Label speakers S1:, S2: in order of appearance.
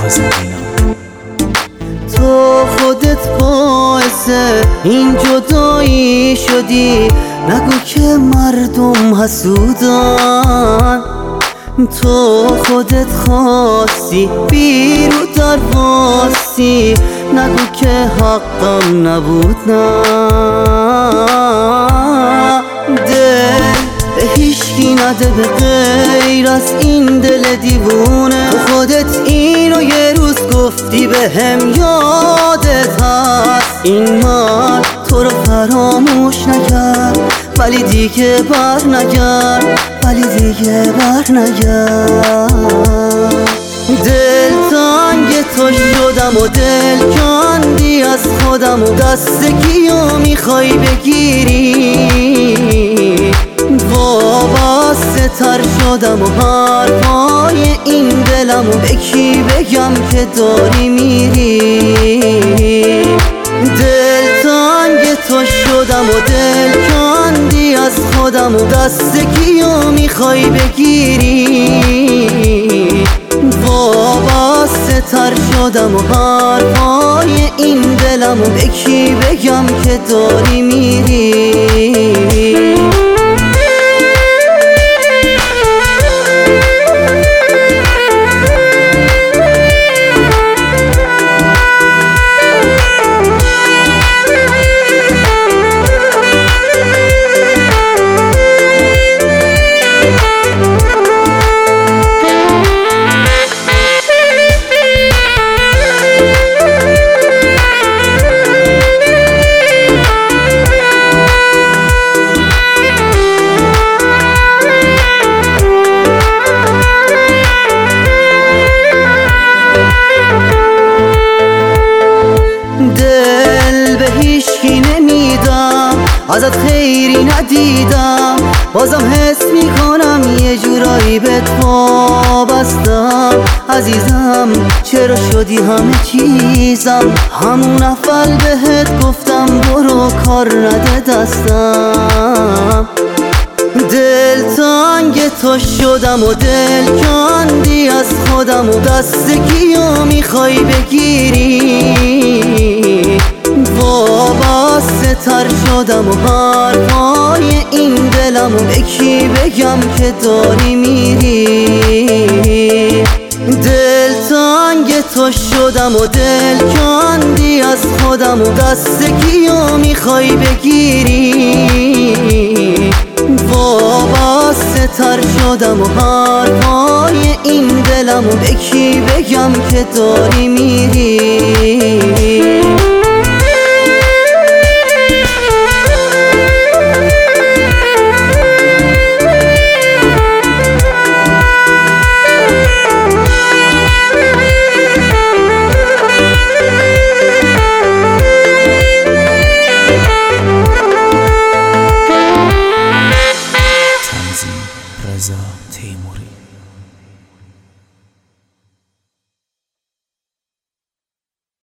S1: تو خودت باعث این جدایی شدی، نگو که مردم حسودن. تو خودت خواستی بیرو در واستی، نگو که حقم نبود. نه دل به هیچکی نده به غیر از این دل دیوونه. تو خودت اینو یه روز گفتی به هم، یادت هست این مرد تو رو فراموش نکرد، ولی دیگه بر نگرد، ولی دیگه بر نگرد. دل تنگ تو شدم و دل کندی از خودم و دست کیو میخوای بگیری. وابسته تر شدم و حرفای این دلم و به کی بگم که داری میری. دل تنگ تو شدم و دل کندی از خودم و دست کیو میخوای بگیری. وابسته تر شدم و حرفای این دلم و به کی بگم که داری میری. ازت خیری ندیدم، بازم حس میکنم یه جورایی بهت وابستم. عزیزم چرا شدی همه چیزم، همون اول بهت گفتم برو کار نده دستم. دل تنگ تو شدم و دل کندی از خودم و دست کیو میخوای بگیری. وابسته تر شدم و حرفای این دلم و به کی بگم که داری میری. دل تنگ تو شدم و دل کندی از خودم و دست کیو میخوای بگیری. وابسته تر شدم و حرفای این دلم و به کی بگم که داری میری.